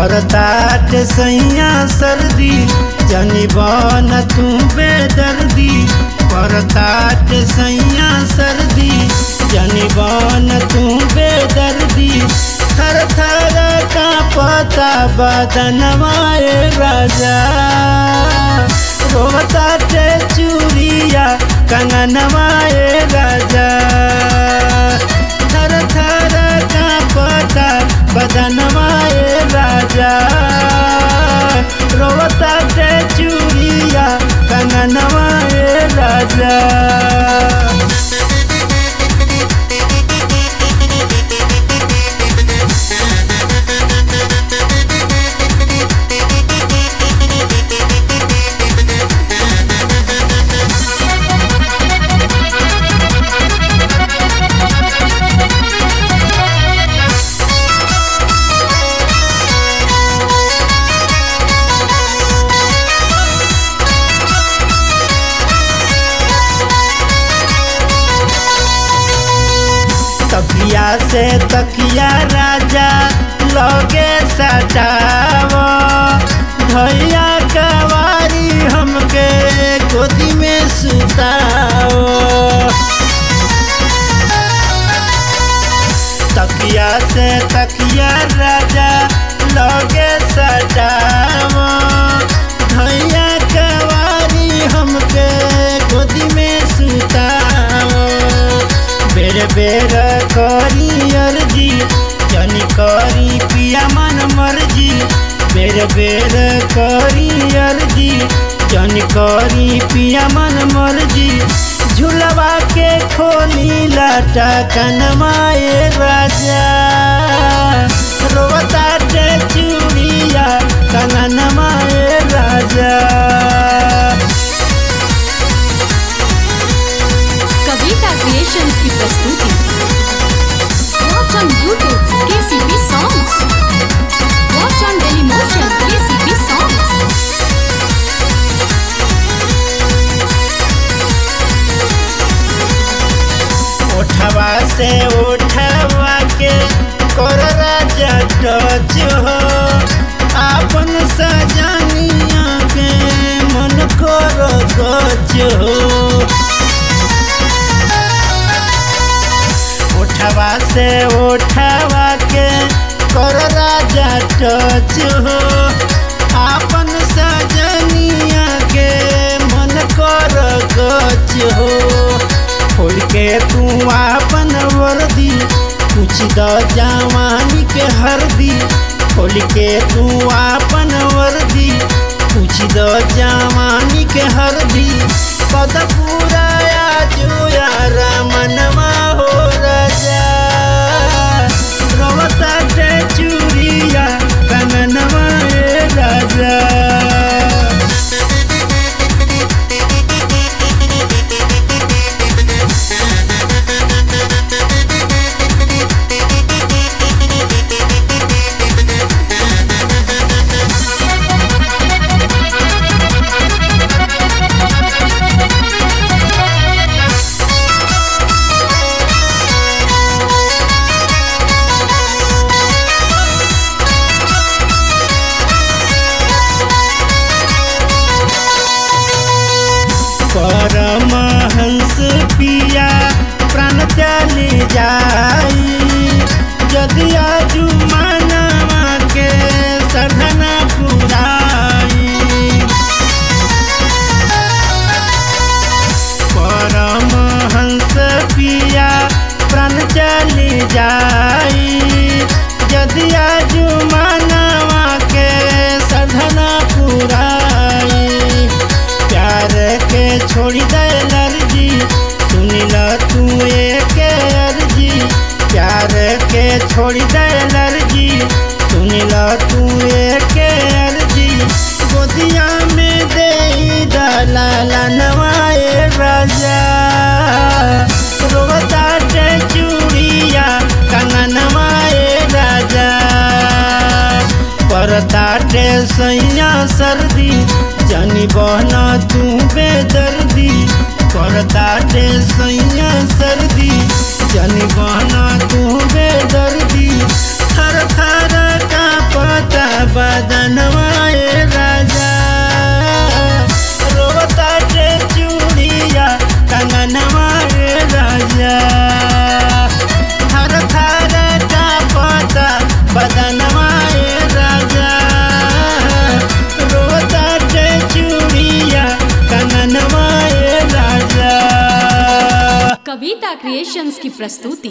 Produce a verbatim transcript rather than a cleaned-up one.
करताट सैया सर्दी जनी बन तू बेदर्दी। करताट सैया सर्दी जनी बन तू बेदर्दी। थर थर कांपता बदनवा ए राजा रोताटे चूड़िया कंगनवा ए राजा। थर थर कांपता बदनवा ए राजा रोताटे चूड़िया कंगनवा ए राजा। तकिया से तकिया राजा लगे सटाव। भैया कवारी हमके गोदी में सुताओ। तकिया से तकिया राजा लगे सटाव। भैया कवारी हमके गोदी में सुताओ। बेर बेर करी अर्जी जनी करी पिया मन मर्जी। बेर बेर करी अर्जी जनी करी पिया मन मर्जी। झुलवा के खोली लाटा कनमा ए राजा रोताटे चूड़िया कंगनमा ए राजा। कविता क्रिएशंस की प्रस्तुति। Watch on YouTube K C P Songs. Watch on Dailymotion K C P Songs. उठवा से उठवा के कर राजा टच हो। आपन सजनिया के मन कर गच हो। उठवा से उठवा के कर राजा टच हो। आपन सजनिया के मन कर गच हो। खोल के तू आपन वर्दी पूछ द जवानी के हरदी। खोल के तू आपन वर्दी पूछ द जवानी के हरदी। पद पूरा आजू यार मनवा हो राजा रोताटे चूड़िया कंगनवा ए राजा। परमहंस पिया प्राण चली जाई यदि आजू मानवा के साधना पुराई। परमहंस पिया प्राण चली जाई यदि आजू मानवा के साधना पुराई। प्यार के छोड़ी दे लर्जी सुनिल तू एक अर्जी। प्यार के छोड़ी दे लर्जी सुनिल तू एक अर्जी। गोदिया में दे दलाला नवाए राजा रोताटे चूड़िया कंगनवा ए राजा। करताटे सैया सर्दी जनी बहना तू बेदर्दी। करताटे सैया सर्दी जनी बहना तू बेदर्दी। थर थर कांपता क्रिएशंस की प्रस्तुति।